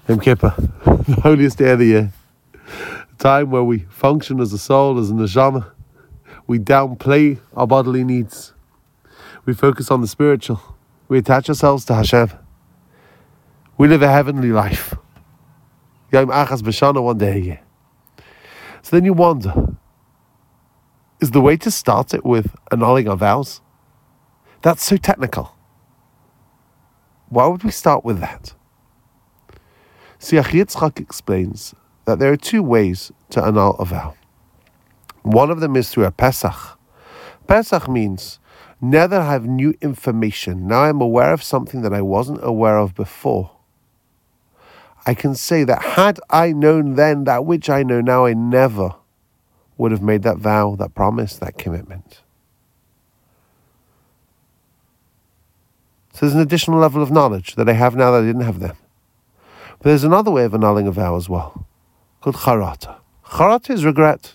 Yom Kippur, the holiest day of the year. A time where we function as a soul, as a neshama. We downplay our bodily needs. We focus on the spiritual. We attach ourselves to Hashem. We live a heavenly life. Yom Achas B'Shana, one day a year. So then you wonder, is the way to start it with annulling our vows? That's so technical. Why would we start with that? Siach Yitzchak explains that there are two ways to annul a vow. One of them is through a Pesach. Pesach means, now that I have new information, now I'm aware of something that I wasn't aware of before, I can say that had I known then that which I know now, I never would have made that vow, that promise, that commitment. So there's an additional level of knowledge that I have now that I didn't have then. But there's another way of annulling a vow as well, called charata. Charata is regret.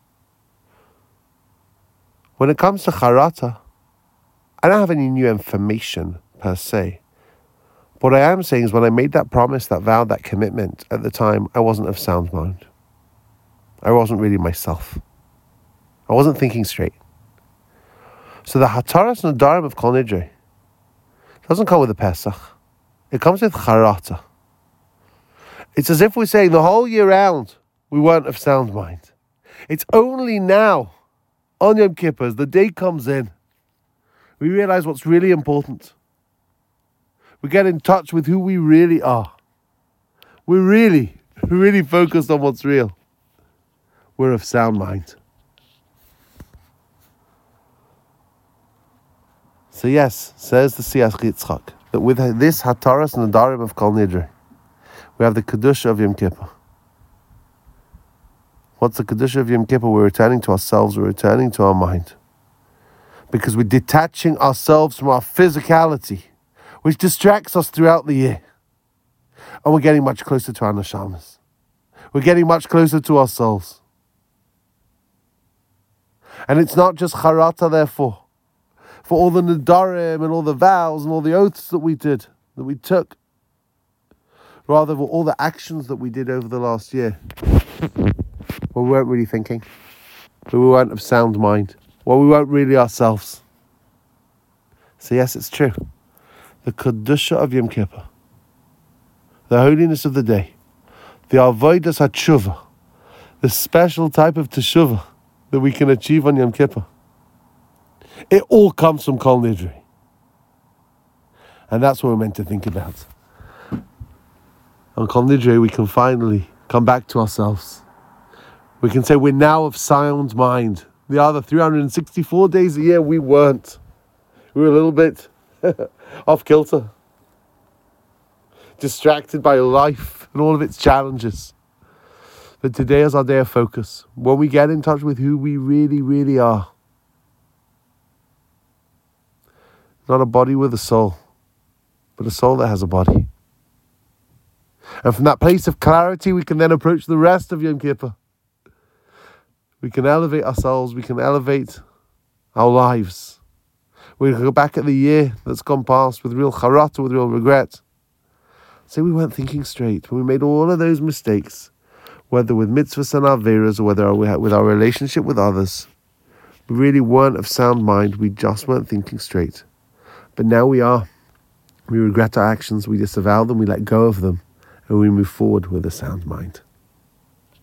When it comes to charata, I don't have any new information per se. What I am saying is when I made that promise, that vow, that commitment, at the time, I wasn't of sound mind. I wasn't really myself. I wasn't thinking straight. So the Hataras Nadarim of Kol Nidre doesn't come with a Pesach. It comes with charata. It's as if we're saying the whole year round, we weren't of sound mind. It's only now, on Yom Kippur, as the day comes in, we realize what's really important. We get in touch with who we really are. We're really focused on what's real. We're of sound mind. So yes, says the Siach Yitzchak, that with this Hataras Nadarim of Kol Nidre, we have the Kedusha of Yom Kippur. What's the Kedusha of Yom Kippur? We're returning to ourselves, we're returning to our mind. Because we're detaching ourselves from our physicality, which distracts us throughout the year. And we're getting much closer to our neshamas. We're getting much closer to our souls. And it's not just charata, therefore, for all the nadarim and all the vows and all the oaths that we did, that we took. Rather, for all the actions that we did over the last year. Well, we weren't really thinking. We weren't of sound mind. Well, we weren't really ourselves. So yes, it's true. The Kedusha of Yom Kippur, the holiness of the day, the Avodas HaTeshuvah, the special type of Teshuvah that we can achieve on Yom Kippur, it all comes from Kol Nidre. And that's what we're meant to think about. On Kol Nidre, we can finally come back to ourselves. We can say we're now of sound mind. The other 364 days a year, we weren't. We were a little bit off kilter. Distracted by life and all of its challenges. But today is our day of focus. When we get in touch with who we really, really are. Not a body with a soul, but a soul that has a body. And from that place of clarity, we can then approach the rest of Yom Kippur. We can elevate ourselves, we can elevate our lives. We can go back at the year that's gone past with real charata, with real regret. Say we weren't thinking straight, when we made all of those mistakes, whether with mitzvahs and averas, or whether with our relationship with others. We really weren't of sound mind, we just weren't thinking straight. But now we are. We regret our actions, we disavow them, we let go of them, and we move forward with a sound mind.